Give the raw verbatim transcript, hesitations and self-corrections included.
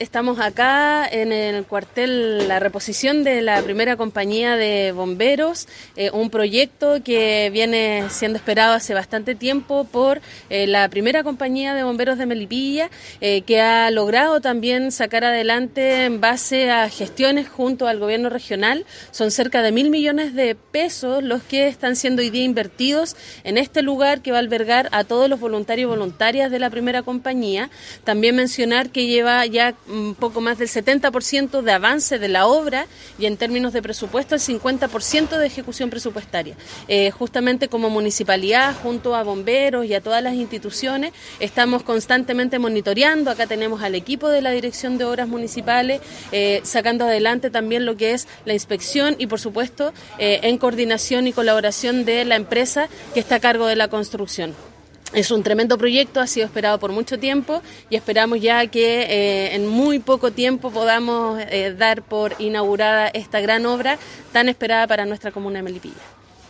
Estamos acá en el cuartel, la reposición de la primera compañía de bomberos, eh, un proyecto que viene siendo esperado hace bastante tiempo por eh, la primera compañía de bomberos de Melipilla, eh, que ha logrado también sacar adelante en base a gestiones junto al gobierno regional. Son cerca de mil millones de pesos los que están siendo hoy día invertidos en este lugar que va a albergar a todos los voluntarios y voluntarias de la primera compañía. También mencionar que lleva ya un poco más del setenta por ciento de avance de la obra y en términos de presupuesto el cincuenta por ciento de ejecución presupuestaria. Eh, justamente como municipalidad, junto a bomberos y a todas las instituciones, estamos constantemente monitoreando. Acá tenemos al equipo de la Dirección de Obras Municipales, eh, sacando adelante también lo que es la inspección y, por supuesto, eh, en coordinación y colaboración de la empresa que está a cargo de la construcción. Es un tremendo proyecto, ha sido esperado por mucho tiempo y esperamos ya que eh, en muy poco tiempo podamos eh, dar por inaugurada esta gran obra tan esperada para nuestra comuna de Melipilla.